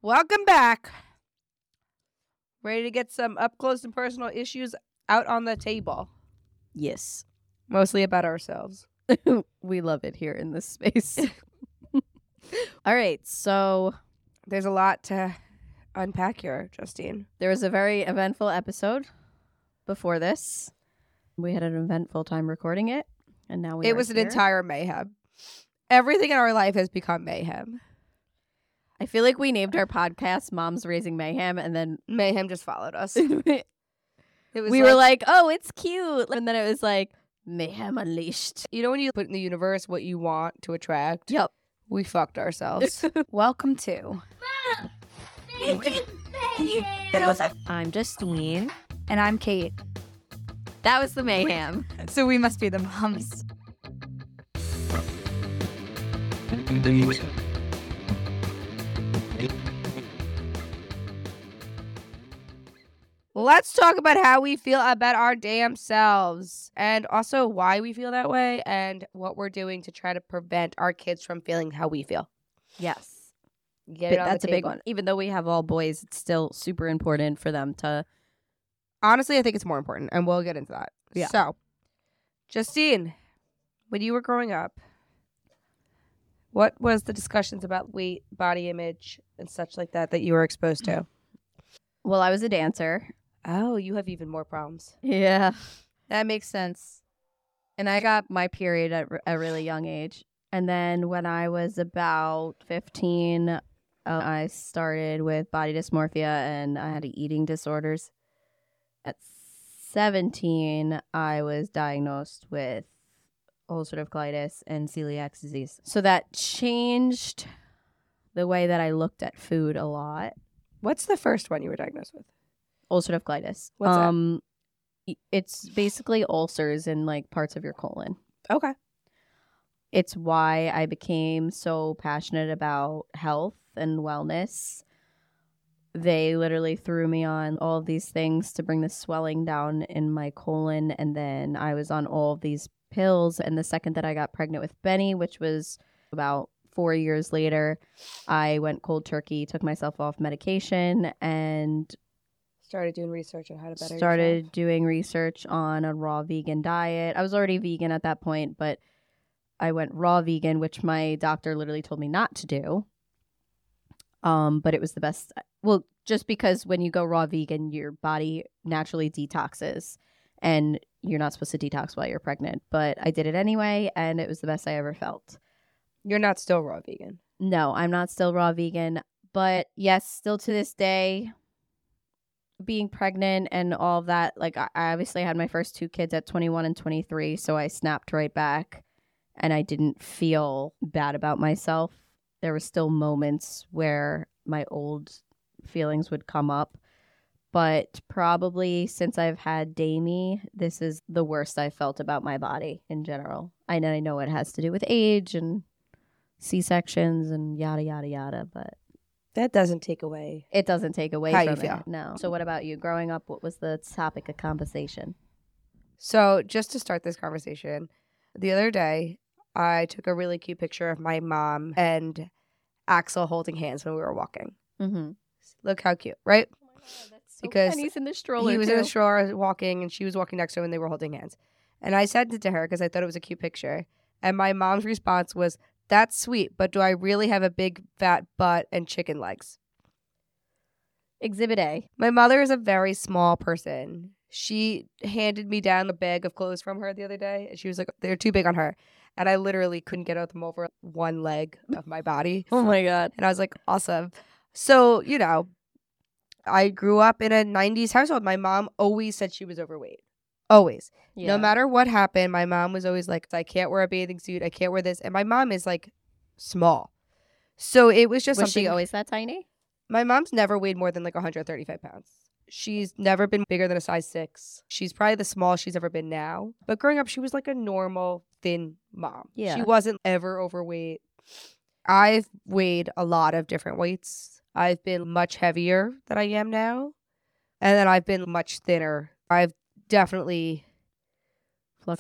Welcome back. Ready to get some up close and personal issues out on the table. Yes. Mostly about ourselves. We love it here in this space. All right. So There's a lot to unpack here, Justine. there was a very eventful episode before this. We had an eventful time recording it. And now It was an entire mayhem. Everything in our life has become mayhem. I feel like we named our podcast Moms Raising Mayhem, and then Mayhem just followed us. we were like, oh, it's cute. And then it was like, Mayhem Unleashed. you know when you put in the universe what you want to attract? Yep. We fucked ourselves. Welcome to I'm Justine. and I'm Kate. That was the Mayhem. So we must be the moms. Let's talk about how we feel about our damn selves and also why we feel that way and what we're doing to try to prevent our kids from feeling how we feel. Yes. Get it on That's the a big table. one. Even though we have all boys, it's still super important for them to. Honestly, I think it's more important, and we'll get into that. Yeah. So, Justine, when you were growing up, what was the discussions about weight, body image, and such like that you were exposed to? Well, I was a dancer. Oh, you have even more problems. Yeah. That makes sense. And I got my period at a really young age. And then when I was about 15, I started with body dysmorphia and I had eating disorders. At 17, I was diagnosed with ulcerative colitis and celiac disease. So that changed the way that I looked at food a lot. What's the first one you were diagnosed with? Ulcerative colitis. What's that? It's basically ulcers in like parts of your colon. Okay. It's why I became so passionate about health and wellness. They literally threw me on all of these things to bring the swelling down in my colon. And then I was on all of these pills. And the second that I got pregnant with Benny, which was about 4 years later, I went cold turkey, took myself off medication, and Started doing research on how to better started yourself. doing research on a raw vegan diet. I was already vegan at that point, but I went raw vegan, which my doctor literally told me not to do. But it was the best. Well, just because when you go raw vegan, your body naturally detoxes, and you're not supposed to detox while you're pregnant. But I did it anyway, and it was the best I ever felt. You're not still raw vegan. No, I'm not still raw vegan. But yes, still to this day, being pregnant and all of that, like I obviously had my first two kids at 21 and 23, so I snapped right back and I didn't feel bad about myself. There were still moments where my old feelings would come up, but probably since I've had Damie, this is the worst I felt about my body in general. I know it has to do with age and C-sections and yada, yada, yada, but That doesn't take away. it doesn't take away How from you feel. it. No. So what about you? Growing up, what was the topic of conversation? So just to start this conversation, the other day, I took a really cute picture of my mom and Axel holding hands when we were walking. Mm-hmm. Look how cute, right? Oh my God, that's so Because he's in the stroller. He was too. in the stroller walking, and she was walking next to him, and they were holding hands. And I sent it to her because I thought it was a cute picture. And my mom's response was, "That's sweet, but do I really have a big fat butt and chicken legs?" Exhibit A. My mother is a very small person. She handed me down a bag of clothes from her the other day, and she was like, "They're too big on her." And I literally couldn't get them over one leg of my body. Oh my God. And I was like, awesome. So, I grew up in a 90s household. My mom always said she was overweight. Always. Yeah. No matter what happened, my mom was always like, I can't wear a bathing suit. I can't wear this. And my mom is like small. So it was just Was something. she always that tiny? My mom's never weighed more than like 135 pounds. She's never been bigger than a size 6. She's probably the smallest she's ever been now. But growing up, she was like a normal, thin mom. Yeah. She wasn't ever overweight. I've weighed a lot of different weights. I've been much heavier than I am now. And then I've been much thinner. I've definitely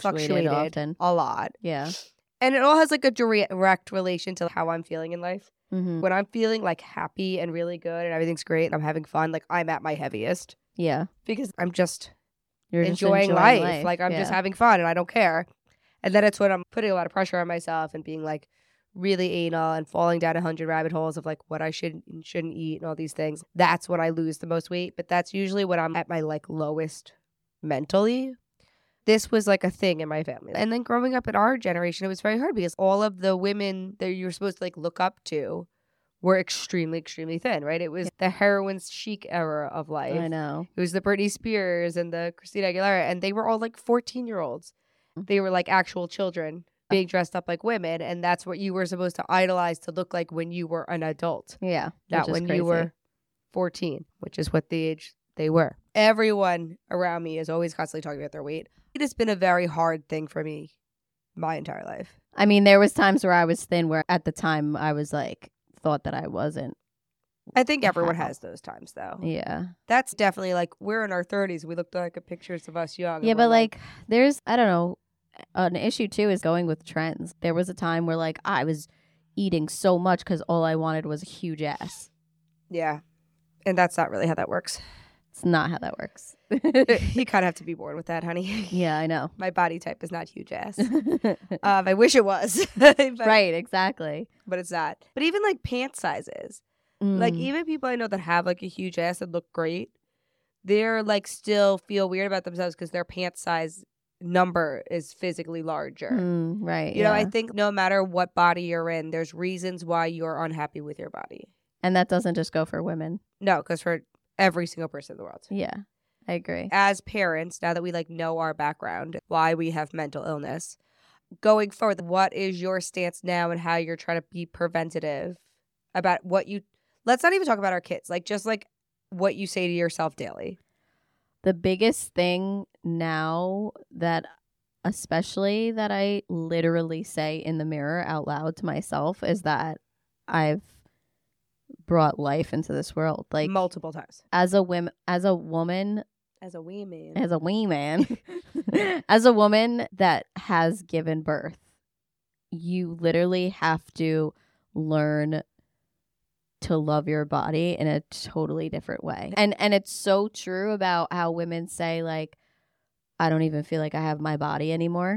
Fluctuated often. a lot. Yeah. And it all has like a direct relation to how I'm feeling in life. Mm-hmm. When I'm feeling like happy and really good and everything's great and I'm having fun, like I'm at my heaviest Yeah. because I'm just You're enjoying just life. Like I'm just Yeah. having fun and I don't care. And then it's when I'm putting a lot of pressure on myself and being like really anal and falling down 100 rabbit holes of like what I should and shouldn't eat and all these things. That's when I lose the most weight. But that's usually when I'm at my like lowest mentally. This was like a thing in my family. And then growing up in our generation, it was very hard because all of the women that you were supposed to like look up to were extremely, extremely thin, right? It was the heroin chic era of life. I know. It was the Britney Spears and the Christina Aguilera, and they were all like 14-year-olds. They were like actual children being dressed up like women, and that's what you were supposed to idolize to look like when you were an adult, Yeah. not when you were 14, which is what the age they were. Everyone around me is always constantly talking about their weight. It has been a very hard thing for me my entire life. I mean, there was times where I was thin where at the time I was like, thought that I wasn't. I think everyone Wow. has those times, though. Yeah. That's definitely like we're in our 30s. We look back at pictures of us young. and Yeah, we're but like there's, I don't know, an issue too is going with trends. There was a time where like I was eating so much because all I wanted was a huge ass. yeah. And that's not really how that works. It's not how that works. You kind of have to be born with that, honey. Yeah, I know. My body type is not huge ass. I wish it was. but, Right, exactly. But it's not. But even like pant sizes. Like Mm. even people I know that have like a huge ass and look great, they're like still feel weird about themselves because their pant size number is physically larger. Right. You know, I yeah. think no matter what body you're in, there's reasons why you're unhappy with your body. And that doesn't just go for women. No, because for every single person in the world. Yeah, I agree. As parents, now that we like know our background, why we have mental illness, going forward, what is your stance now and how you're trying to be preventative about what you, let's not even talk about our kids, like just like what you say to yourself daily. The biggest thing now that especially that I literally say in the mirror out loud to myself is that I've brought life into this world. Like Multiple times. as a woman, As a wee man. as a wee man, as a woman that has given birth, you literally have to learn to love your body in a totally different way. And it's so true about how women say like, I don't even feel like I have my body anymore.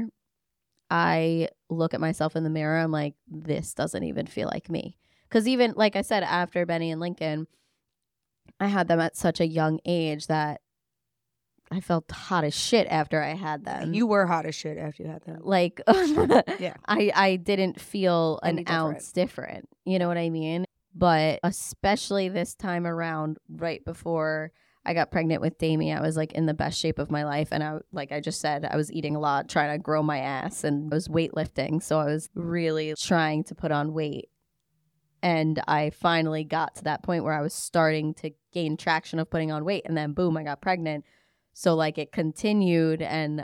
I look at myself in the mirror, I'm like, this doesn't even feel like me. Because even, like I said, after Benny and Lincoln, I had them at such a young age that I felt hot as shit after I had them. You were hot as shit after you had them. Like, Yeah. I didn't feel an Any different. ounce different. You know what I mean? But especially this time around, right before I got pregnant with Damie, I was like in the best shape of my life. And I, like I just said, I was eating a lot, trying to grow my ass, and I was weightlifting. So I was really trying to put on weight. And I finally got to that point where I was starting to gain traction of putting on weight. And then boom, I got pregnant. So like it continued. And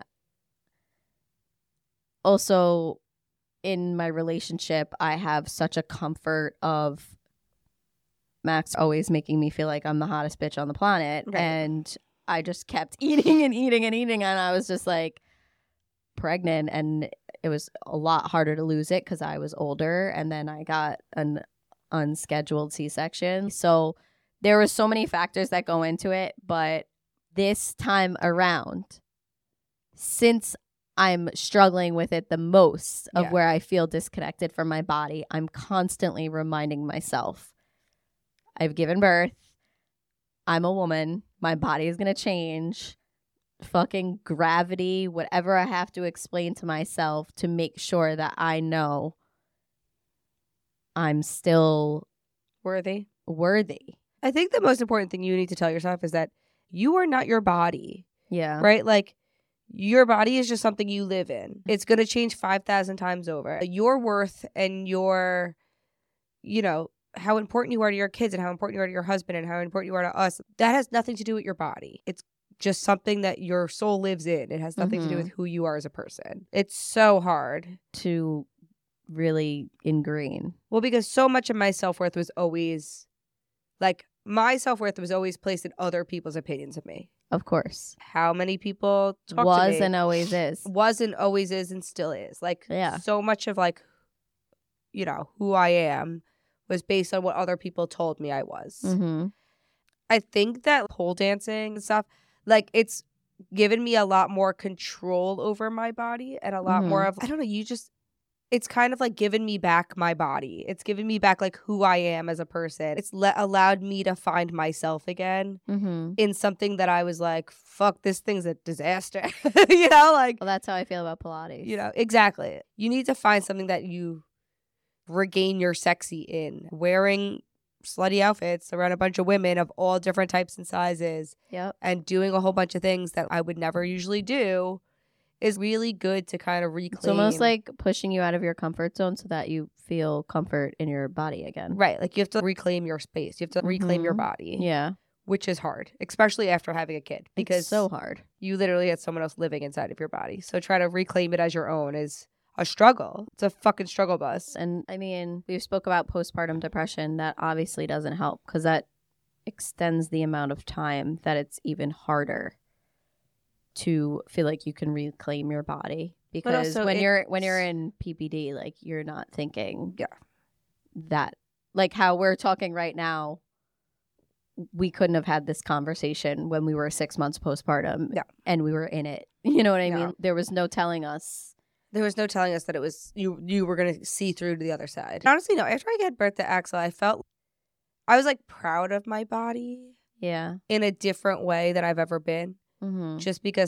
also in my relationship, I have such a comfort of Max always making me feel like I'm the hottest bitch on the planet. Right. And I just kept eating and eating and eating. And I was just like pregnant. And it was a lot harder to lose it because I was older. And then I got an unscheduled C-section. So there were so many factors that go into it. But this time around, since I'm struggling with it the most of Yeah. where I feel disconnected from my body, I'm constantly reminding myself, I've given birth. I'm a woman. My body is going to change. Fucking gravity, whatever I have to explain to myself to make sure that I know I'm still Worthy. worthy. I think the most important thing you need to tell yourself is that you are not your body, Yeah. right? Like your body is just something you live in. It's going to change 5,000 times over. Your worth and your, you know, how important you are to your kids and how important you are to your husband and how important you are to us, that has nothing to do with your body. It's just something that your soul lives in. It has nothing to do with who you are as a person. It's so hard. To really ingrain. Well, because so much of my self-worth was always, like, my self-worth was always placed in other people's opinions of me. Of course. How many people talk to Was me. and always is. Was and always is and still is. Like, Yeah. so much of, like, you know, who I am was based on what other people told me I was. Mm-hmm. I think that pole dancing and stuff, like, it's given me a lot more control over my body and a lot more of, I don't know, it's kind of like given me back my body. It's given me back like who I am as a person. It's allowed me to find myself again in something that I was like, fuck, this thing's a disaster. You know, like, Well, that's how I feel about Pilates. you know, exactly. You need to find something that you regain your sexy in. Wearing slutty outfits around a bunch of women of all different types and sizes Yep. and doing a whole bunch of things that I would never usually do is really good to kind of reclaim. It's almost like pushing you out of your comfort zone so that you feel comfort in your body again. Right. Like, you have to reclaim your space. You have to reclaim your body. Yeah. Which is hard, especially after having a kid. Because It's so hard. you literally had someone else living inside of your body. So try to reclaim it as your own is a struggle. It's a fucking struggle bus. And I mean, we spoke about postpartum depression. That obviously doesn't help because that extends the amount of time that it's even harder to feel like you can reclaim your body. Because also when you're in PPD, like, you're not thinking that, like, how we're talking right now, we couldn't have had this conversation when we were 6 months postpartum and we were in it. You know what I mean? There was no telling us. There was no telling us that it was you were going to see through to the other side. Honestly, no. After I gave birth to Axel, I felt I was like proud of my body. Yeah. In a different way than I've ever been. Just because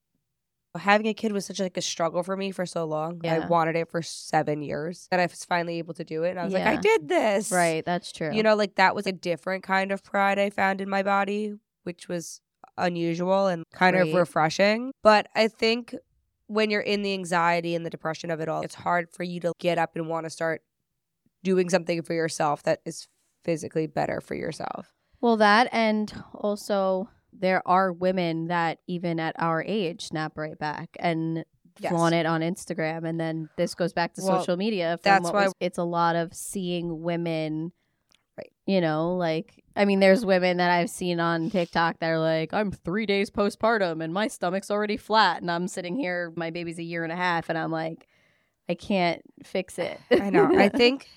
having a kid was such like a struggle for me for so long. Yeah. I wanted it for 7 years. And I was finally able to do it. And I was like, I did this. Right. That's true. You know, like, that was a different kind of pride I found in my body, which was unusual and kind of refreshing. But I think when you're in the anxiety and the depression of it all, it's hard for you to get up and want to start doing something for yourself that is physically better for yourself. Well, that, and also there are women that even at our age snap right back and flaunt it on Instagram. And then this goes back to social media. That's why it's a lot of seeing women, you know, like, I mean, there's women that I've seen on TikTok that are like, I'm 3 days postpartum and my stomach's already flat. And I'm sitting here, my baby's 1.5 years. And I'm like, I can't fix it. I know. I think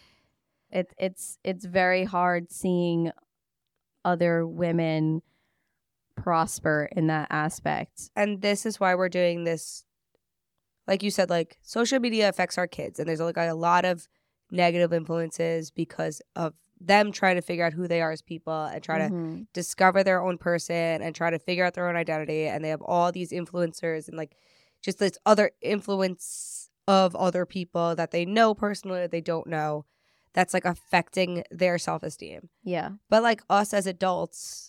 it's very hard seeing other women prosper in that aspect. And this is why we're doing this. Like you said, like, social media affects our kids, and there's like a lot of negative influences because of them trying to figure out who they are as people and try to discover their own person and try to figure out their own identity. And they have all these influencers and like just this other influence of other people that they know personally or they don't know that's like affecting their self-esteem. Yeah. But like us as adults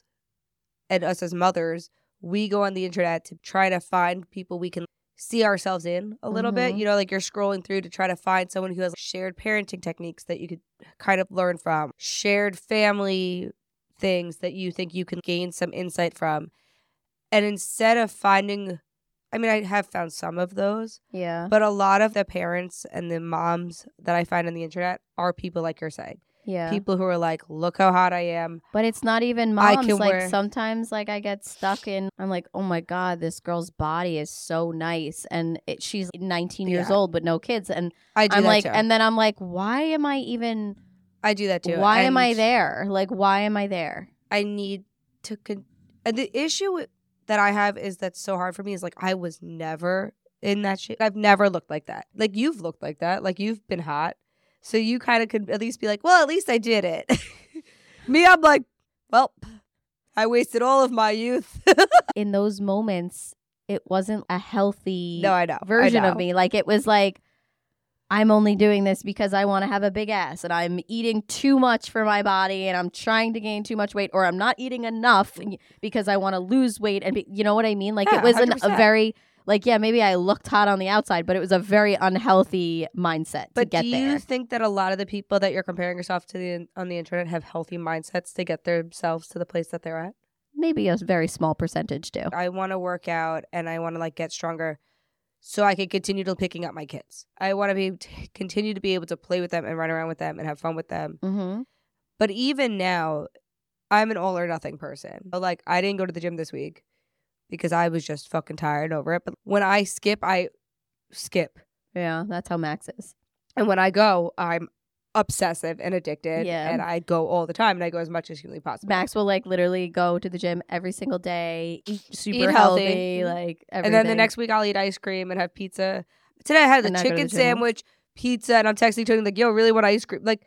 and us as mothers, we go on the internet to try to find people we can see ourselves in a little bit. You know, like, you're scrolling through to try to find someone who has shared parenting techniques that you could kind of learn from, shared family things that you think you can gain some insight from. And instead of finding, I mean, I have found some of those. Yeah. But a lot of the parents and the moms that I find on the internet are people like you're saying. Yeah. People who are like, look how hot I am. But it's not even moms. Like, sometimes, like, I get stuck in, I'm like, oh my God, this girl's body is so nice. And she's 19 years old, but no kids. And I'm like, and then I'm like, why am I even? I do that too. Why am I there? Like, why am I there? I need to, and the issue that I have is that's so hard for me is like, I was never in that shit. I've never looked like that. Like, you've looked like that. Like, you've been hot. So you kind of could at least be like, well, at least I did it. Me, I'm like, well, I wasted all of my youth. In those moments, it wasn't a healthy version of me. Like, it was like, I'm only doing this because I want to have a big ass and I'm eating too much for my body and I'm trying to gain too much weight, or I'm not eating enough because I want to lose weight. And you know what I mean? Like, it was a very... Like, yeah, maybe I looked hot on the outside, but it was a very unhealthy mindset to get there. But do you think that a lot of the people that you're comparing yourself to on the internet have healthy mindsets to get themselves to the place that they're at? Maybe a very small percentage do. I want to work out and I want to like get stronger so I can continue to picking up my kids. I want to continue to be able to play with them and run around with them and have fun with them. Mm-hmm. But even now, I'm an all or nothing person. Like, I didn't go to the gym this week because I was just fucking tired over it. But when I skip, I skip. Yeah, that's how Max is. And when I go, I'm obsessive and addicted. Yeah. And I go all the time, and I go as much as humanly possible. Max will like literally go to the gym every single day, eat super Eat healthy, healthy. like everything. And then the next week I'll eat ice cream and have pizza. Today I had the And not go to chicken the gym. sandwich, pizza, and I'm texting Tony like, yo, really want ice cream? Like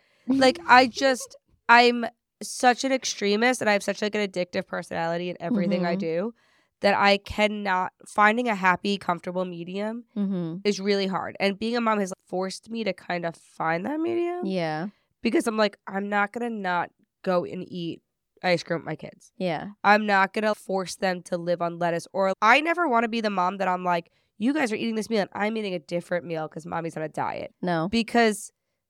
I'm such an extremist, and I have such like an addictive personality in everything I Mhm. do that I cannot, finding a happy, comfortable medium Mm-hmm. is really hard. And being a mom has forced me to kind of find that medium Yeah. because I'm like, I'm not going to not go and eat ice cream with my kids. Yeah. I'm not going to force them to live on lettuce. Or I never want to be the mom that I'm like, you guys are eating this meal and I'm eating a different meal because mommy's on a diet. No. Because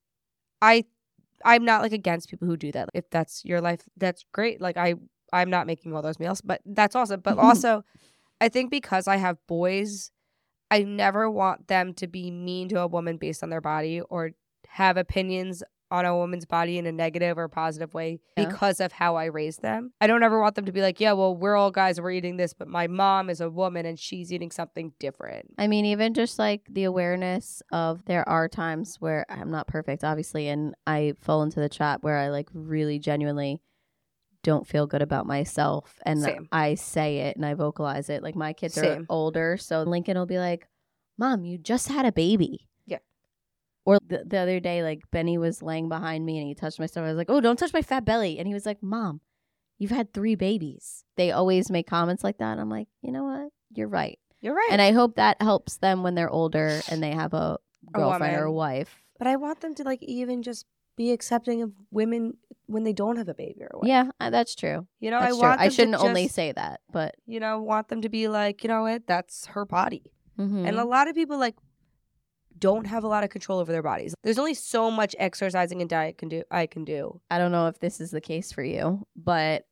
I'm not like against people who do that. If that's your life, that's great. Like I'm not making all those meals, but that's awesome. But also, I think because I have boys, I never want them to be mean to a woman based on their body or have opinions on a woman's body in a negative or positive way Yeah. because of how I raised them. I don't ever want them to be like, yeah, well, we're all guys, we're eating this, but my mom is a woman and she's eating something different. I mean, even just like the awareness of there are times where I'm not perfect, obviously, and I fall into the trap where I like really genuinely don't feel good about myself. And Same. I say it and I vocalize it. Like my kids are Same. older, so Lincoln will be like, Mom, you just had a baby. Yeah. Or the other day, like Benny was laying behind me and he touched my stomach. I was like, oh, don't touch my fat belly. And he was like, Mom, you've had 3 babies. They always make comments like that. And I'm like, you know what? You're right. You're right. And I hope that helps them when they're older and they have a girlfriend or a woman. wife. But I want them to like even just be accepting of women when they don't have a baby or whatever. Yeah, that's true. You know, That's I true. want them I shouldn't to only just, say that, but you know, want them to be like, you know what, that's her body. mhm. And a lot of people like don't have a lot of control over their bodies. There's only so much exercising and diet I can do. I don't know if this is the case for you, but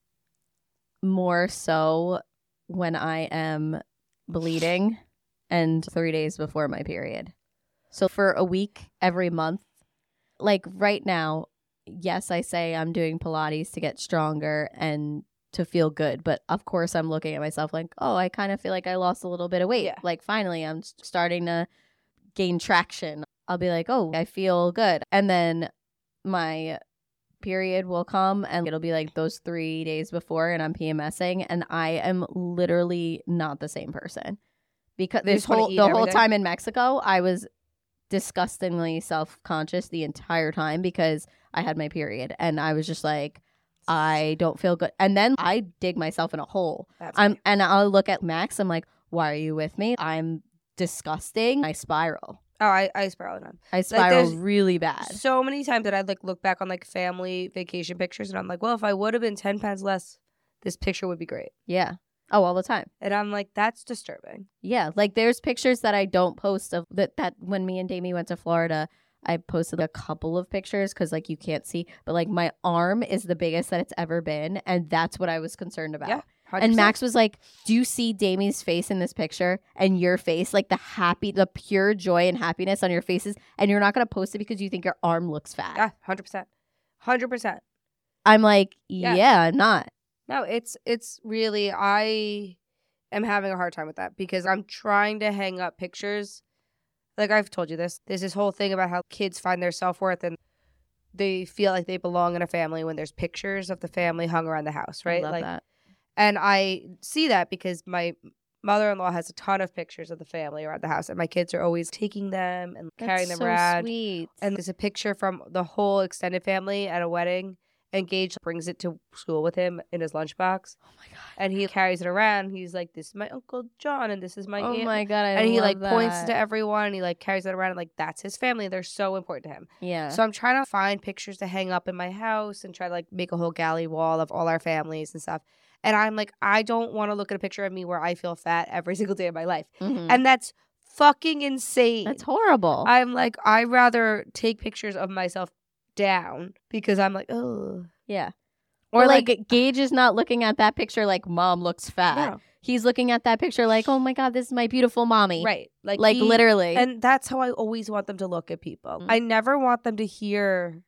more so when I am bleeding and 3 days before my period. So for a week every month, like right now, yes, I say I'm doing Pilates to get stronger and to feel good. But of course, I'm looking at myself like, oh, I kind of feel like I lost a little bit of weight. Yeah. Like finally, I'm starting to gain traction. I'll be like, oh, I feel good. And then my period will come and it'll be like those 3 days before and I'm PMSing and I am literally not the same person. Because You just wanna eat the whole everything? time in Mexico, I was disgustingly self-conscious the entire time because I had my period and I was just like, I don't feel good. And then I dig myself in a hole. That's And I'll look at Max. I'm like, why are you with me? I'm disgusting. I spiral. Oh, I spiral on. I spiral there's really bad. So many times that I'd like look back on like family vacation pictures and I'm like, well, if I would have been 10 pounds less, this picture would be great. Yeah. Oh, all the time. And I'm like, that's disturbing. Yeah. Like there's pictures that I don't post of that when me and Damie went to Florida, I posted a couple of pictures because like you can't see, but like my arm is the biggest that it's ever been. And that's what I was concerned about. Yeah. 100%. And Max was like, do you see Damie's face in this picture and your face, like the pure joy and happiness on your faces, and you're not going to post it because you think your arm looks fat? Yeah, 100%. 100%. I'm like, Yeah. yeah, not. No, it's really, I am having a hard time with that because I'm trying to hang up pictures. Like I've told you this. There's this whole thing about how kids find their self-worth and they feel like they belong in a family when there's pictures of the family hung around the house, right? I love like, that. And I see that because my mother-in-law has a ton of pictures of the family around the house and my kids are always taking them and carrying them That's so around. sweet. And there's a picture from the whole extended family at a wedding. And Gage brings it to school with him in his lunchbox. Oh my god. And he carries it around. He's like, this is my Uncle John and this is my Oh aunt. my god. And he like love points that. to everyone and he like carries it around and like that's his family. They're so important to him. Yeah. So I'm trying to find pictures to hang up in my house and try to like make a whole galley wall of all our families and stuff. And I'm like, I don't want to look at a picture of me where I feel fat every single day of my life. Mhm. And that's fucking insane. That's horrible. I'm like, I'd rather take pictures of myself down because I'm like, oh. yeah. Or Or like Gage is not looking at that picture like mom looks fat. no. He's looking at that picture like, oh my god, this is my beautiful mommy. Right. Like he- literally. And that's how I always want them to look at people. Mm. I never want them to hear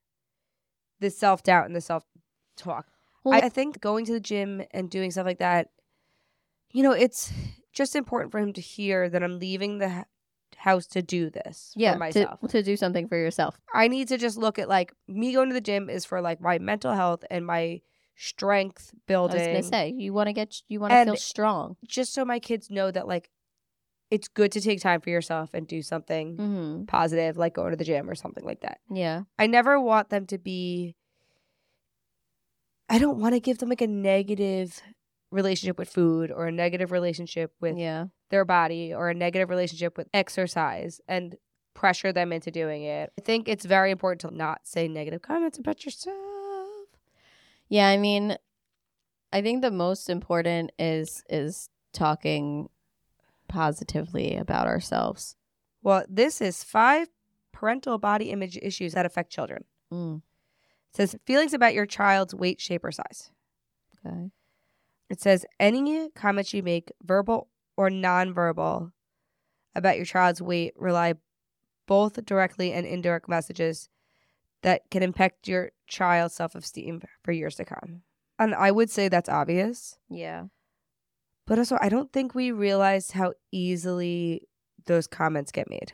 the self-doubt and the self-talk. Well, I think going to the gym and doing stuff like that, you know, it's just important for him to hear that I'm leaving house to do this Yeah, for myself. to do something for yourself. I need to just look at like me going to the gym is for like my mental health and my strength building. I was gonna say you want to And feel strong. just so my kids know that like it's good to take time for yourself and do something Mm-hmm. positive, like go to the gym or something like that. Yeah. I never want them to be. I don't want to give them like a negative relationship with food or a negative relationship with Yeah. their body or a negative relationship with exercise and pressure them into doing it. I think it's very important to not say negative comments about yourself. Yeah, I mean, I think the most important is talking positively about ourselves. Well, this is 5 parental body image issues that affect children. Mm. It says feelings about your child's weight, shape, or size. Okay. It says any comments you make, verbal or nonverbal, about your child's weight rely both directly and indirect messages that can impact your child's self-esteem for years to come. And I would say that's obvious. Yeah. But also, I don't think we realize how easily those comments get made.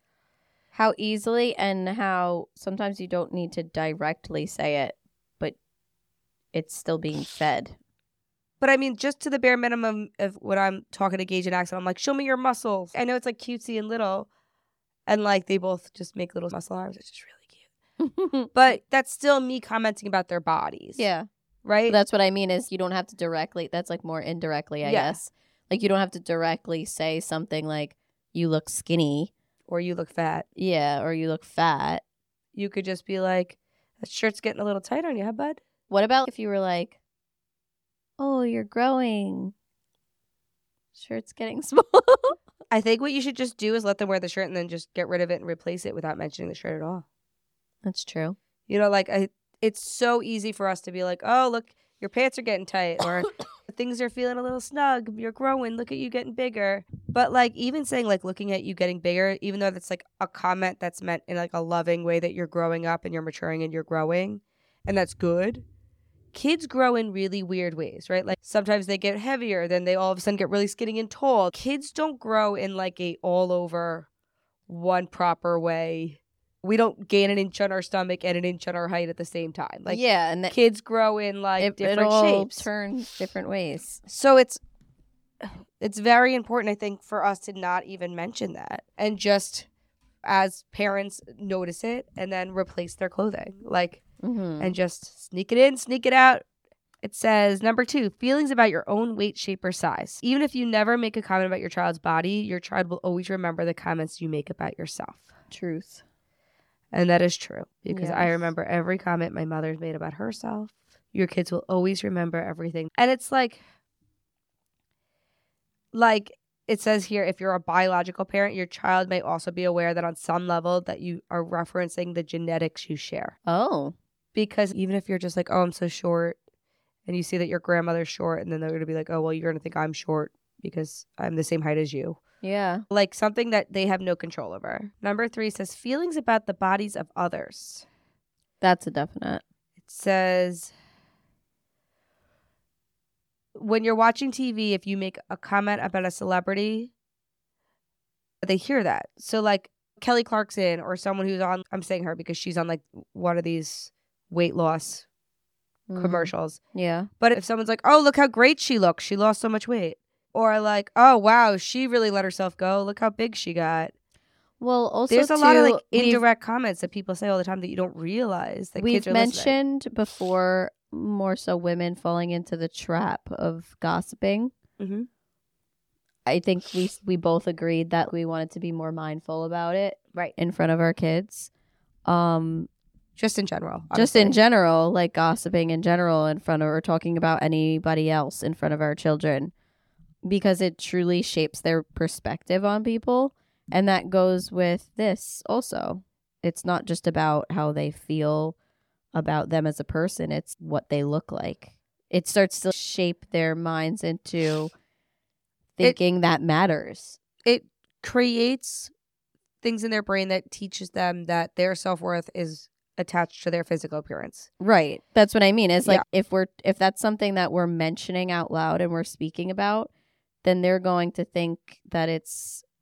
How easily and how sometimes you don't need to directly say it, but it's still being fed. But I mean, just to the bare minimum of when I'm talking to Gage and Axel, I'm like, show me your muscles. I know it's like cutesy and little. And like they both just make little muscle arms, which is really cute. But that's still me commenting about their bodies. Yeah. Right? That's what I mean is you don't have to directly, that's like more indirectly, I Yeah. guess. Like you don't have to directly say something like you look skinny. Or you look fat. Yeah, or you look fat. You could just be like, that shirt's getting a little tight on you, huh, bud? What about if you were like, oh, you're growing. Shirt's getting small. I think what you should just do is let them wear the shirt and then just get rid of it and replace it without mentioning the shirt at all. That's true. You know, like it's so easy for us to be like, oh, look, your pants are getting tight or things are feeling a little snug. You're growing. Look at you getting bigger. But like even saying like looking at you getting bigger, even though that's like a comment that's meant in like a loving way that you're growing up and you're maturing and you're growing and that's good. Kids grow in really weird ways, right? Like sometimes they get heavier, then they all of a sudden get really skinny and tall. Kids don't grow in like a all over one proper way. We don't gain an inch on our stomach and an inch on our height at the same time. Like yeah, and kids grow in like different it all shapes. turns different ways. So it's very important, I think, for us to not even mention that and just as parents notice it and then replace their clothing. Like and just sneak it in, sneak it out. It says, number 2, feelings about your own weight, shape, or size. Even if you never make a comment about your child's body, your child will always remember the comments you make about yourself. Truth. And that is true because I Yes. remember every comment my mother's made about herself. Your kids will always remember everything. And it's like it says here, if you're a biological parent, your child may also be aware that on some level that you are referencing the genetics you share. Oh. Because even if you're just like, oh, I'm so short, and you see that your grandmother's short, and then they're going to be like, oh, well, you're going to think I'm short because I'm the same height as you. Yeah. Like something that they have no control over. Number 3 says feelings about the bodies of others. That's a definite. It says when you're watching TV, if you make a comment about a celebrity, they hear that. So like Kelly Clarkson or someone who's on, I'm saying her because she's on like one of these weight loss commercials. Yeah. But if someone's like, oh, look how great she looks. She lost so much weight. Or like, oh, wow, she really let herself go. Look how big she got. Well, also There's a lot of like we've- indirect comments that people say all the time that you don't realize that We've kids are listening. mentioned before more so women falling into the trap of gossiping. Mhm. I think we both agreed that we wanted to be more mindful about it Right. in front of our kids. Just in general. Just in honestly. general, like gossiping in general in front of or talking about anybody else in front of our children because it truly shapes their perspective on people. And that goes with this also. It's not just about how they feel about them as a person, it's what they look like. It starts to shape their minds into thinking that matters. It creates things in their brain that teaches them that their self-worth is attached to their physical appearance. Right. That's what I mean. Is like Yeah. if that's something that we're mentioning out loud and we're speaking about, then they're going to think that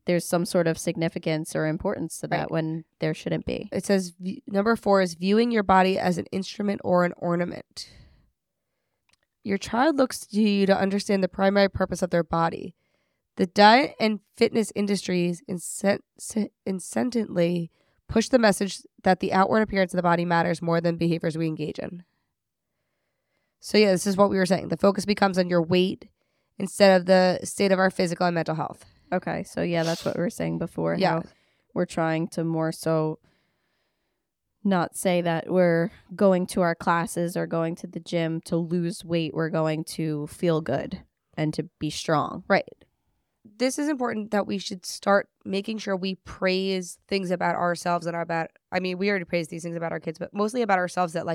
there's some sort of significance or importance to that Right. when there shouldn't be. It says number 4 is viewing your body as an instrument or an ornament. Your child looks to you to understand the primary purpose of their body. The diet and fitness industries incessantly push the message that the outward appearance of the body matters more than behaviors we engage in. So yeah, this is what we were saying. The focus becomes on your weight instead of the state of our physical and mental health. Okay, so yeah, that's what we were saying before. Yeah. How we're trying to more so not say that we're going to our classes or going to the gym to lose weight. We're going to feel good and to be strong. Right. This is important that we should start making sure we praise things about ourselves and we already praise these things about our kids, but mostly about ourselves that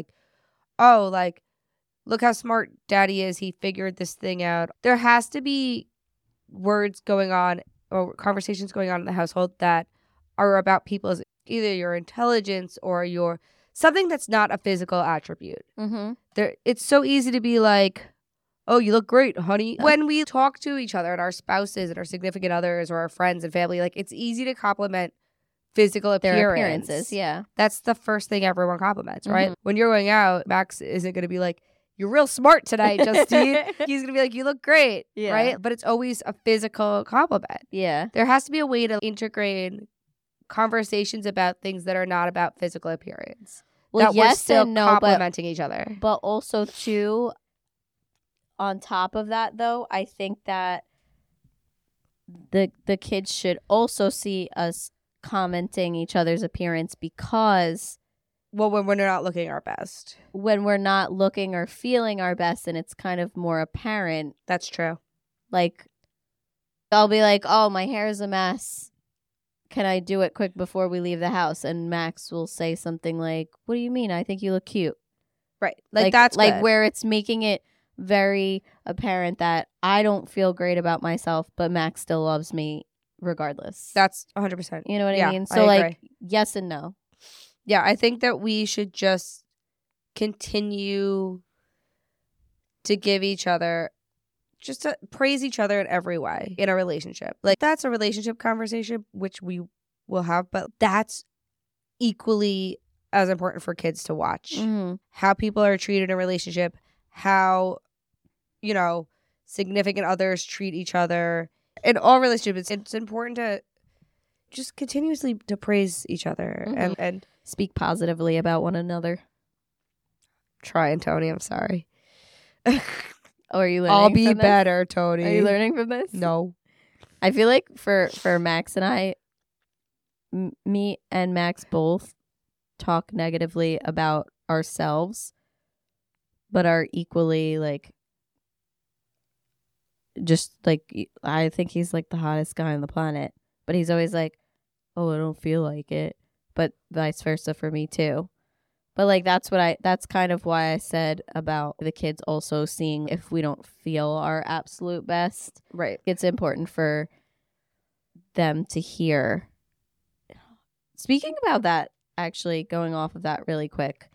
look how smart daddy is. He figured this thing out. There has to be words going on or conversations going on in the household that are about people's either your intelligence or your something that's not a physical attribute. Mm-hmm. It's so easy to be like, oh, you look great, honey. When we talk to each other and our spouses and our significant others or our friends and family, it's easy to compliment physical Their appearances, yeah. That's the first thing everyone compliments, right? Mhm. When you're going out, Max isn't going to be like, you're real smart tonight, Justine. He's going to be like, you look great, Yeah. right? But it's always a physical compliment. Yeah. There has to be a way to integrate conversations about things that are not about physical appearance. Well, that we're yes still and no, complimenting each other. but also too, on top of that, though, I think that the kids should also see us commenting each other's appearance because Well, when we're not looking our best. when we're not looking or feeling our best and it's kind of more apparent, That's true. like I'll be like, oh, my hair is a mess. Can I do it quick before we leave the house? And Max will say something like, what do you mean? I think you look cute. Right. That's like good. where it's making it very apparent that I don't feel great about myself, but Max still loves me regardless. That's 100%. You know what Yeah, I mean? I So agree. like yes and no. Yeah, I think that we should just continue to give each other, just to praise each other in every way in a relationship. Like, that's a relationship conversation, which we will have, but that's equally as important for kids to watch. Mm-hmm. How people are treated in a relationship, how, significant others treat each other. In all relationships, it's important to just continuously to praise each other Mhm. and Speak positively about one another. try and Tony, I'm sorry. Oh, are you learning I'll be from this? better, Tony. Are you learning from this? No. I feel like for Max and I, me and Max both talk negatively about ourselves, but are equally just I think he's like the hottest guy on the planet, but he's always like, oh, I don't feel like it, but vice versa for me too. But that's kind of why I said about the kids also seeing if we don't feel our absolute best. Right. It's important for them to hear. Speaking about that, actually, going off of that really quick,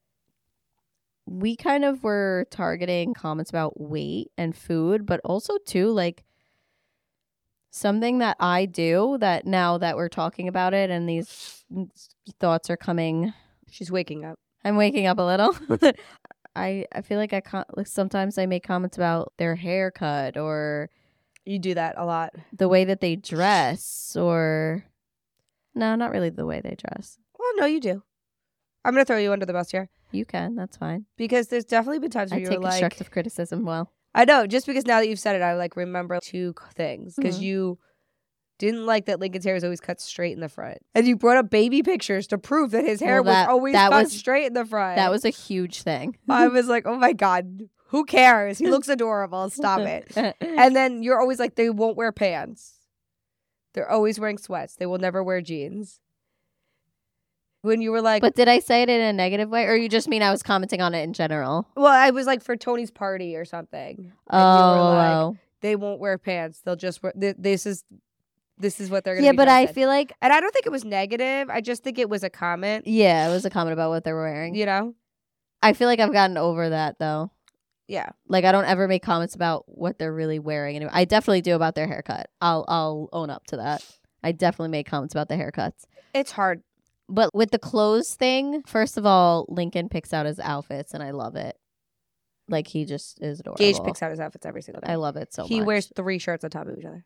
we kind of were targeting comments about weight and food, but also too something that I do that now that we're talking about it and these thoughts are coming. She's waking up. I'm waking up a little. I feel like sometimes I make comments about their haircut or You do that a lot. the way that they dress, or no, not really the way they dress. Well, no, you do. I'm going to throw you under the bus here You can, that's fine. because there's definitely been times I where you're take like, constructive criticism well. I know, just because now that you've said it, I remember two things because Mhm. you didn't like that Lincoln's hair is always cut straight in the front. And you brought up baby pictures to prove that his hair Well, was always that cut was- straight in the front. That was a huge thing. I was like, oh my God, who cares? He looks adorable. Stop it. And then you're always like, they won't wear pants. They're always wearing sweats. They will never wear jeans. When you were like, But did I say it in a negative way, or you just mean I was commenting on it in general? well, I was like for Tony's party or something. And you were like, Oh, they won't wear pants. They'll just wear, this is what they're going to yeah, be but I dressed in. feel like And I don't think it was negative. I just think it was a comment, it was a comment about what they're wearing. you know? I feel like I've gotten over that though. Yeah. Like I don't ever make comments about what they're really wearing anymore. I definitely do about their haircut. I'll own up to that. I definitely made comments about the haircuts. It's hard. But with the clothes thing, first of all, Lincoln picks out his outfits, and I love it. Like, he just is adorable. Gage picks out his outfits every single day. I love it so much. He wears 3 shirts on top of each other.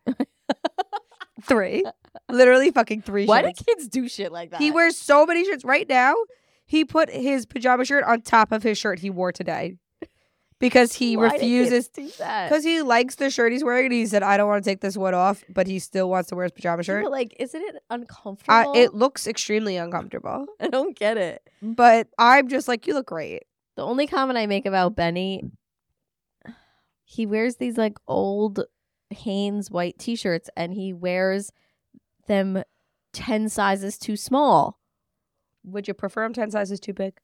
3. Literally fucking 3 Why do shirts. kids do shit like that? He wears so many shirts. Right now, he put his pajama shirt on top of his shirt he wore today. Because he Why do refuses. kids do that? Because he likes the shirt he's wearing, and he said, I don't want to take this one off, but he still wants to wear his pajama shirt. But, like, isn't it uncomfortable? It looks extremely uncomfortable. I don't get it. But I'm just like, you look great. The only comment I make about Benny, he wears these like old Hanes white t-shirts and he wears them 10 sizes too small. Would you prefer him 10 sizes too big?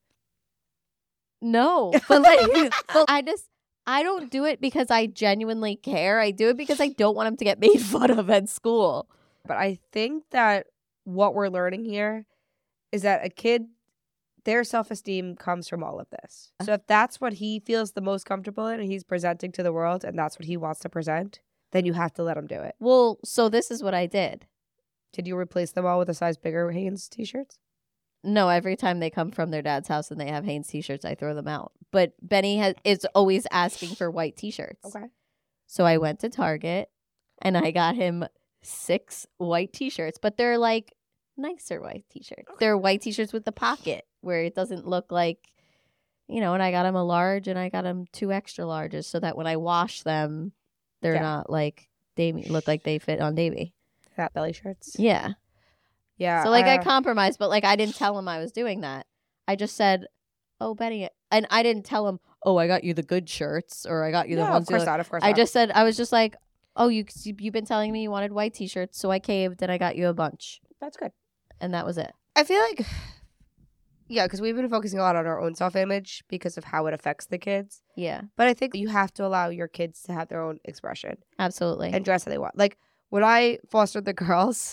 No, but like, I don't do it because I genuinely care. I do it because I don't want him to get made fun of at school. But I think that what we're learning here is that a kid, their self-esteem comes from all of this. So if that's what he feels the most comfortable in and he's presenting to the world and that's what he wants to present, then you have to let him do it. Well, so this is what I did. Did you replace them all with a size bigger Hanes t-shirts? No, every time they come from their dad's house and they have Hanes t-shirts, I throw them out. But Benny is always asking for white t-shirts. Okay. So I went to Target and I got him 6 white t-shirts, but they're like nicer white t-shirts. Okay. They're white t-shirts with the pocket where it doesn't look like, and I got him a large and I got him 2 extra larges so that when I wash them, they're not like, they look like they fit on Davey. Fat belly shirts. Yeah. Yeah. So, like, I compromised, but, like, I didn't tell him I was doing that. I just said, oh, Benny. And I didn't tell him, oh, I got you the good shirts or I got you the No, ones. of course not. Of course I not. just said, I was just like, oh, you've been telling me you wanted white t-shirts, so I caved and I got you a bunch. That's good. And that was it. I feel like, yeah, because we've been focusing a lot on our own self-image because of how it affects the kids. Yeah, But I think you have to allow your kids to have their own expression absolutely. and dress how they want. Like, when I fostered the girls,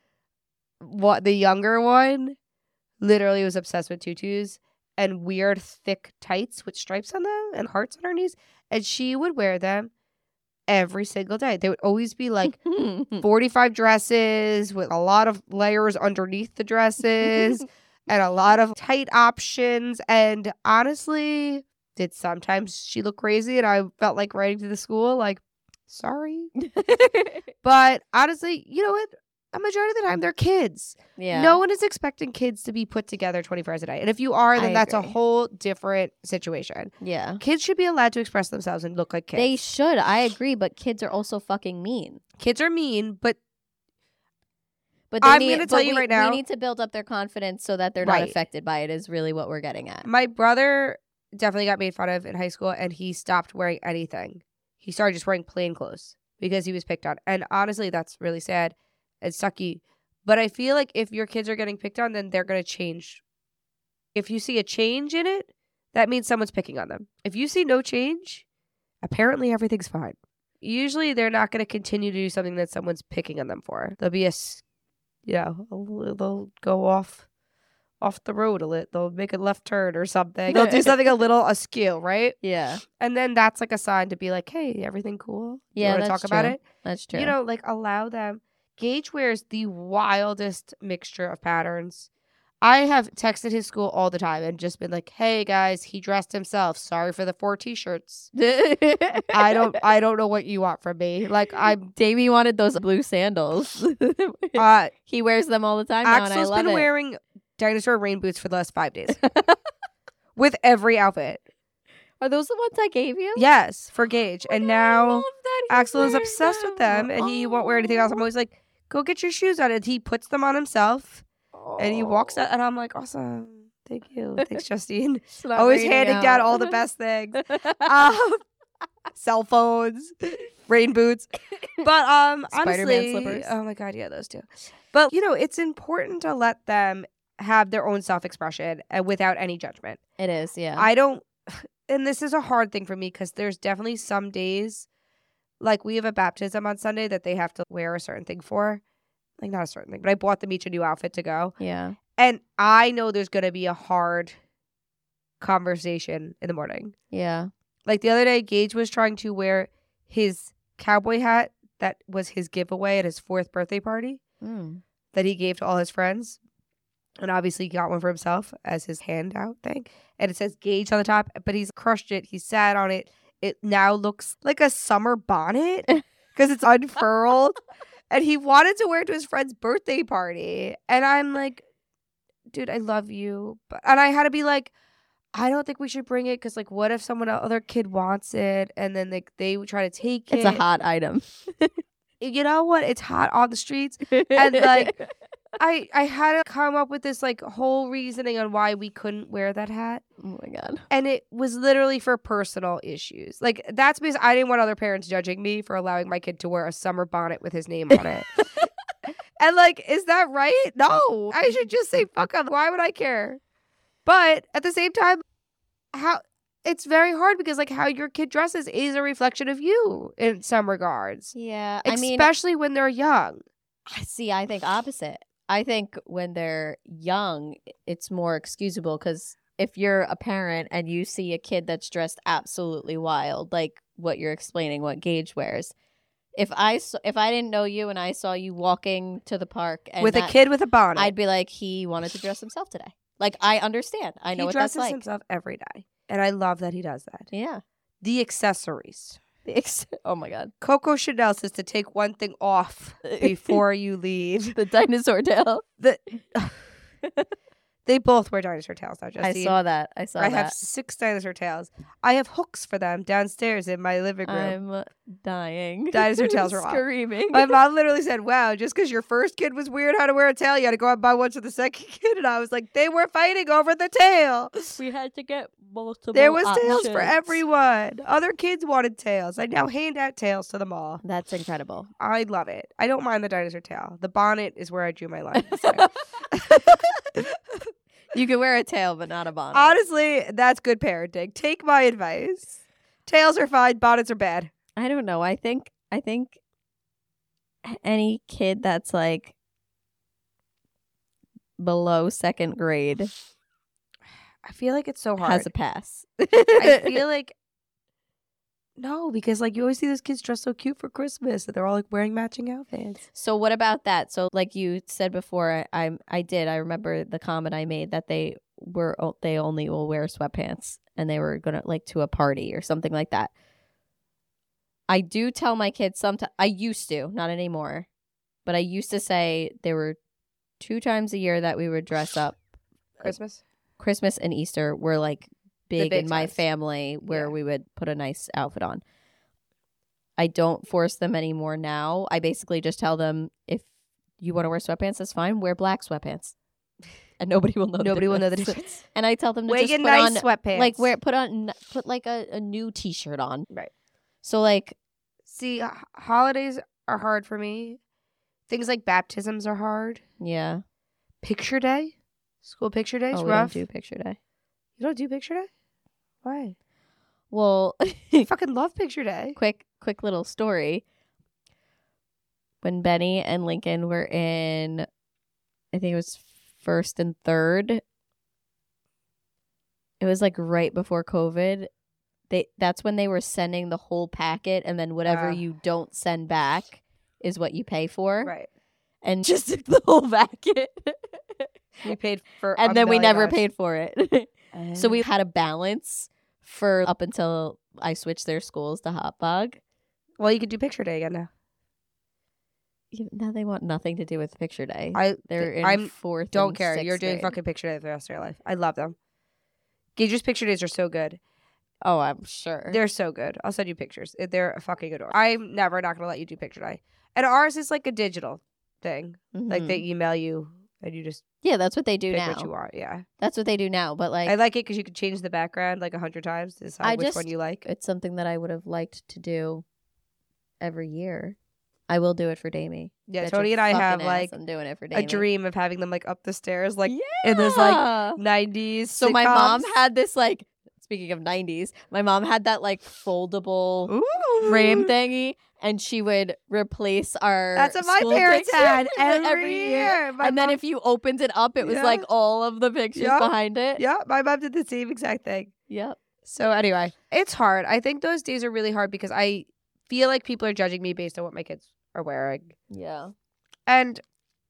the younger one literally was obsessed with tutus and weird thick tights with stripes on them and hearts on her knees. And she would wear them every single day. They would always be like 45 dresses with a lot of layers underneath the dresses and a lot of tight options. And honestly, did sometimes she look crazy and I felt like writing to the school like, sorry. But honestly, you know what? A majority of the time, they're kids. Yeah. No one is expecting kids to be put together 24 hours a day. And if you are, then I that's a agree. whole different situation. Yeah. Kids should be allowed to express themselves and look like kids. They should. I agree, but kids are also fucking mean. Kids are mean, but But I'm gonna tell you right now- we need to build up their confidence so that they're not Right. affected by it. Is really what we're getting at. my brother definitely got made fun of in high school and he stopped wearing anything. He started just wearing plain clothes because he was picked on. And honestly, that's really sad and sucky. But I feel like if your kids are getting picked on, then they're going to change. If you see a change in it, that means someone's picking on them. If you see no change, apparently everything's fine. Usually they're not going to continue to do something that someone's picking on them for. There'll be they'll go off the road a little. They'll make a left turn or something. They'll do something a little askew, right? Yeah. And then that's like a sign to be like, hey, everything cool? You Yeah, want to that's talk about true. it? That's true. You know, like allow them. Gage wears the wildest mixture of patterns. I have texted his school all the time and just been like, hey guys, he dressed himself. Sorry for the 4 t-shirts. I don't know what you want from me. Like Davey wanted those blue sandals. He wears them all the time now, and I Axel's love been it. wearing dinosaur rain boots for the last 5 days. With every outfit. Are those the ones I gave you? Yes, for Gage. And I now love that he's Axel is wearing obsessed with them and he won't wear anything else. I'm always like, go get your shoes on. And he puts them on himself and he walks out and I'm like, awesome. Thank you. Thanks, Justine. It's not Always raining handing out. down all the best things. Cell phones, rain boots. But Spider-Man honestly, slippers. oh my God, yeah, those two. But you know, it's important to let them have their own self-expression without any judgment. It is, yeah. I don't, and this is a hard thing for me because there's definitely some days, like we have a baptism on Sunday that they have to wear a certain thing for. Like not a certain thing, but I bought them each a new outfit to go. Yeah. And I know there's going to be a hard conversation in the morning. Yeah. Like the other day, Gage was trying to wear his cowboy hat that was his giveaway at his 4th birthday party. that he gave to all his friends. And obviously he got one for himself as his handout thing. And it says Gage on the top, but he's crushed it. He sat on it. It now looks like a summer bonnet because it's unfurled. And he wanted to wear it to his friend's birthday party. And I'm like, dude, I love you. And I had to be like, I don't think we should bring it because, like, what if other kid wants it and then they try to take it? It's a hot item. You know what? It's hot on the streets. And, like, I had to come up with this, like, whole reasoning on why we couldn't wear that hat. Oh, my God. And it was literally for personal issues. Like, that's because I didn't want other parents judging me for allowing my kid to wear a summer bonnet with his name on it. And, like, is that right? No. I should just say, fuck them. Why would I care? But at the same time, it's very hard because, like, how your kid dresses is a reflection of you in some regards. Yeah. Especially when they're young. See, I think opposite. I think when they're young, it's more excusable because if you're a parent and you see a kid that's dressed absolutely wild, like what you're explaining, what Gage wears, if I didn't know you and I saw you walking to the park and with a kid with a bonnet, I'd be like, he wanted to dress himself today. Like, I understand. I know what that's like. He dresses himself every day, and I love that he does that. Yeah. The accessories. Oh my God. Coco Chanel says to take one thing off before you leave. The dinosaur tail. They both wear dinosaur tails now, Justine. I saw that. I have 6 dinosaur tails. I have hooks for them downstairs in my living room. I'm dying. Dinosaur tails are off. Screaming. My mom literally said, wow, just because your first kid was weird how to wear a tail, you had to go out and buy one for the second kid. And I was like, they were fighting over the tail. We had to get multiple There was options. tails for everyone. Other kids wanted tails. I now hand out tails to them all. That's incredible. I love it. I don't mind the dinosaur tail. The bonnet is where I drew my line. So. You can wear a tail, but not a bonnet. Honestly, that's good parenting. Take my advice. Tails are fine. Bonnets are bad. I don't know. I think any kid that's like below second grade I feel like it's so hard. has a pass. I feel like no, because like you always see those kids dressed so cute for Christmas and they're all like wearing matching outfits. So what about that? So like you said before, I remember the comment I made that they only will wear sweatpants and they were gonna like to a party or something like that. I do tell my kids sometimes. I used to, not anymore, but I used to say there were 2 times a year that we would dress up. Christmas and Easter were like big in my family where we would put a nice outfit on. I don't force them anymore now. I basically just tell them if you want to wear sweatpants, that's fine. Wear black sweatpants, and nobody will know. Nobody will know the difference. And I tell them to wear just put nice on sweatpants, like put like a new T-shirt on. Right. So like, see, holidays are hard for me. Things like baptisms are hard. Yeah. Picture day, school picture day is we rough. don't do picture day. You don't do picture day? Why? Well, I fucking love picture day. Quick little story. When Benny and Lincoln were in, I think it was 1st and 3rd. It was like right before COVID. That's when they were sending the whole packet, and then whatever you don't send back is what you pay for. Right. And just took the whole packet. We paid for and then we never $1 million. paid for it. So we had a balance for up until I switched their schools to Hotbog. Well, you could do picture day again now. Now they want nothing to do with picture day. They're in I'm 4th. Don't and care. 6th You're doing grade. fucking picture day for the rest of your life. I love them. Gage's picture days are so good. Oh, I'm sure. They're so good. I'll send you pictures. They're fucking adorable. I'm never not going to let you do picture day. And ours is like a digital thing. Like they email you and you just that's what they do pick now. what you want. Yeah. That's what they do now. But like, I like it because you can change the background like 100 times to decide which one you like. It's something that I would have liked to do every year. I will do it for Damie. Yeah, Bet Tony your and I fucking have ass like I'm doing it for a Damie. dream of having them like up the stairs like in this like 90s So my mom sitcoms. had this like, speaking of 90s, my mom had that like foldable Ooh. frame thingy, and she would replace our That's what my school parents pictures had every year. My And then mom- if you opened it up, it was Yeah. like all of the pictures Yeah. behind it. Yeah, my mom did the same exact thing. Yep. So anyway, it's hard. I think those days are really hard because I feel like people are judging me based on what my kids are wearing. Yeah. And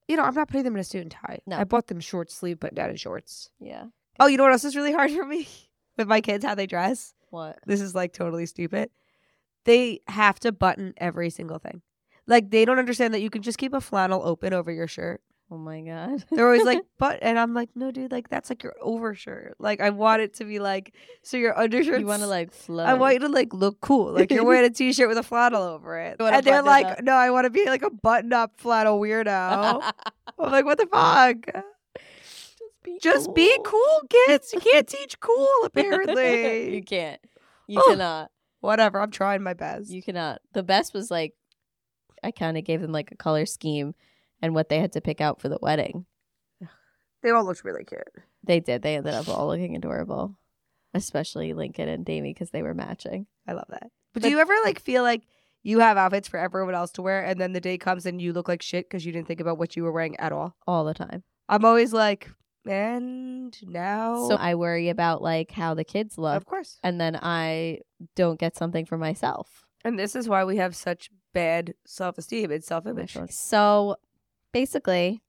I'm not putting them in a suit and tie. No. I bought them short sleeve, but down in shorts. Yeah. Oh, you know what else is really hard for me with my kids? How they dress. What? This is like totally stupid. They have to button every single thing. Like they don't understand that you can just keep a flannel open over your shirt. Oh my god. They're always like, but, and I'm like, no, dude, like that's like your overshirt. Like I want it to be like, so your undershirt. You want to like flow. I want you to like look cool. Like you're wearing a t-shirt with a flannel over it. You wanna And they're button it like, up. no, I want to be like a button-up flannel weirdo. I'm like, what the fuck? Just be cool, kids. You can't teach cool, apparently. You can't. You Oh. cannot. Whatever. I'm trying my best. You cannot. The best was like, I kind of gave them like a color scheme and what they had to pick out for the wedding. They all looked really cute. They did. They ended up all looking adorable, especially Lincoln and Davey because they were matching I love that. But do you ever like feel like you have outfits for everyone else to wear, and then the day comes and you look like shit because you didn't think about what you were wearing at all? all the time. I'm always like, and now, So I worry about like how the kids look, of course. and then I don't get something for myself. And this is why we have such bad self-esteem and self-image. So basically,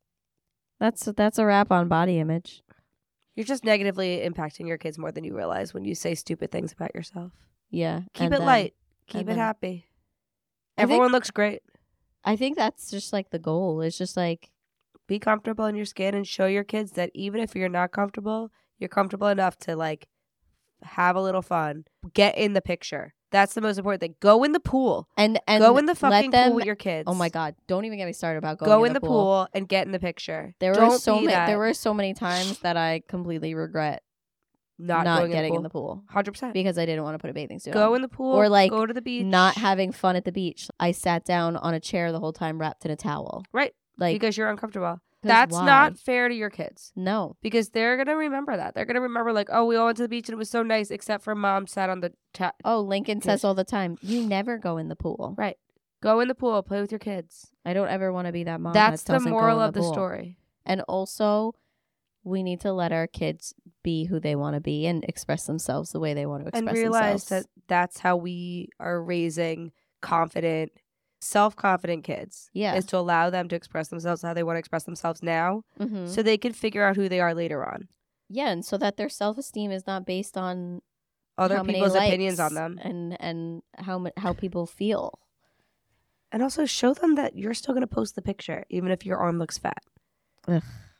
that's a wrap on body image. You're just negatively impacting your kids more than you realize when you say stupid things about yourself. Yeah. Keep and it then- light. Keep and it then- happy. I think- Everyone looks great. I think that's just like the goal. It's just like, Be comfortable in your skin and show your kids that even if you're not comfortable, you're comfortable enough to like have a little fun. Get in the picture. That's the most important thing. Go in the pool. and Go in the let fucking them, pool with your kids. Oh my god! Don't even get me started about going Go in the pool and get in the picture. There were Don't so be many. that There were so many times that I completely regret not not going getting in in the the pool 100%. because I didn't want to put a bathing suit Go on. in the pool Or, like, go to the beach. Not having fun at the beach. I sat down on a chair the whole time, wrapped in a towel. Right. Like Because you're uncomfortable. 'cause That's why? not fair to your kids. No. Because they're going to remember that. They're going to remember like, oh, we all went to the beach and it was so nice except for mom sat on the Oh, Lincoln Yes. says all the time, you never go in the pool. Right. Go in the pool, play with your kids. I don't ever want to be that mom. That's that the doesn't go moral in of the pool. story. And also, we need to let our kids be who they want to be and express themselves the way they want to express And realize themselves. that that's how we are raising confident, self-confident kids. Yeah. Is to allow them to express themselves how they want to express themselves now Mhm. so they can figure out who they are later on. Yeah, and so that their self-esteem is not based on Other how many people's opinions likes on them. and how people feel. And also show them that you're still going to post the picture even if your arm looks fat. Ugh.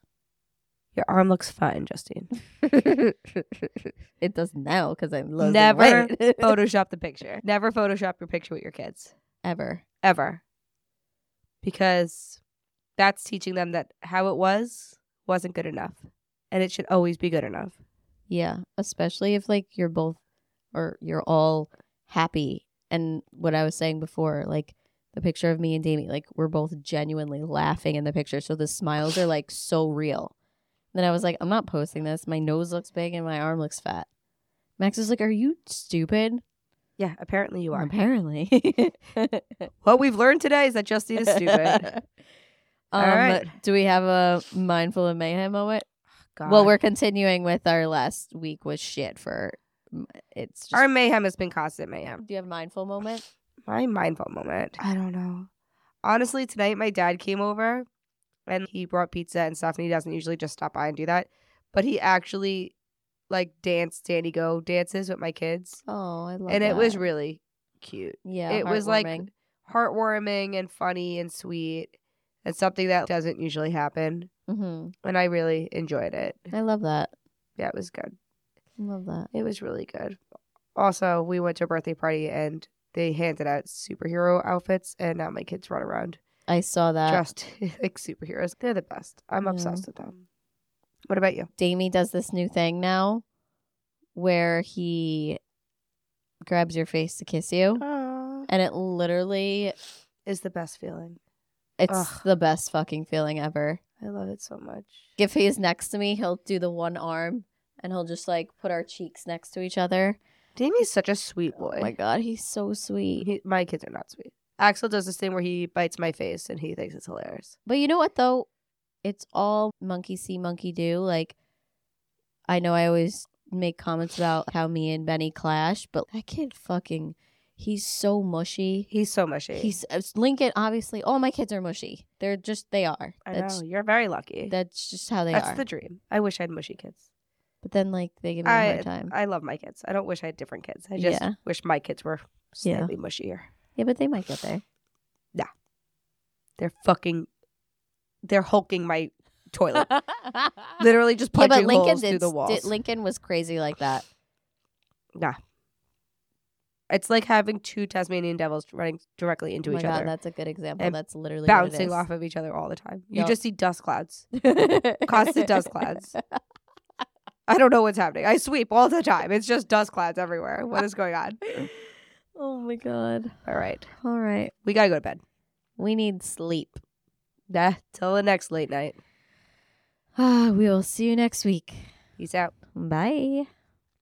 Your arm looks fine, Justine. It does now because I'm losing Never weight. Photoshop the picture. Never Photoshop your picture with your kids. Ever. Ever. Because that's teaching them that how it wasn't good enough. And it should always be good enough. Yeah, especially if like you're both or you're all happy. And what I was saying before, like the picture of me and Damien, like we're both genuinely laughing in the picture. So the smiles are like so real. Then I was like, I'm not posting this. My nose looks big and my arm looks fat. Max is like, are you stupid? Yeah, apparently you are. Apparently. What we've learned today is that Justine is stupid. All right. Do we have a mindful of mayhem moment? God. Well, we're continuing with our last week was shit for it's just Our mayhem has been constant mayhem. Do you have a mindful moment? My mindful moment. I don't know. Honestly, tonight my dad came over and he brought pizza and stuff, and he doesn't usually just stop by and do that. But he actually like danced Danny Go dances with my kids. Oh, I love And it was that. really cute. Yeah, It was like heartwarming. heartwarming and funny and sweet and something that doesn't usually happen. Mhm. And I really enjoyed it. I love that. Yeah, it was good. I love that. It was really good. Also, we went to a birthday party and they handed out superhero outfits, and now my kids run around I saw that. dressed like superheroes. They're the best. I'm Yeah. obsessed with them. What about you? Damie does this new thing now where he grabs your face to kiss you. And it literally Is the best feeling. it's Ugh. the best fucking feeling ever. I love it so much. If he's next to me, he'll do the one arm and he'll just like put our cheeks next to each other. Damie's such a sweet boy. Oh my god, he's so sweet. My kids are not sweet. Axel does this thing where he bites my face and he thinks it's hilarious. But you know what though? It's all monkey see, monkey do. Like, I know I always make comments about how me and Benny clash, but that kid fucking, He's so mushy. He's so mushy. He's Lincoln. Obviously, all my kids are mushy. They are. I know. You're very lucky. That's just how they That's are. the dream. I wish I had mushy kids. But then, like, they give me a hard time. I love my kids. I don't wish I had different kids. I just wish my kids were slightly mushier. Yeah, but they might get there. They're hulking my toilet. Literally just punching holes through the walls. Lincoln was crazy like that. Nah. It's like having two Tasmanian devils running directly into each other. That's a good example. And that's literally bouncing what it off of each other all the time. You Yep. just see dust clouds. is. Constant dust clouds. I don't know what's happening. I sweep all the time. It's just dust clouds everywhere. What is going on? Oh my god. All right. All right. We got to go to bed. We need sleep. Till the next late night. We will see you next week. Peace out. Bye.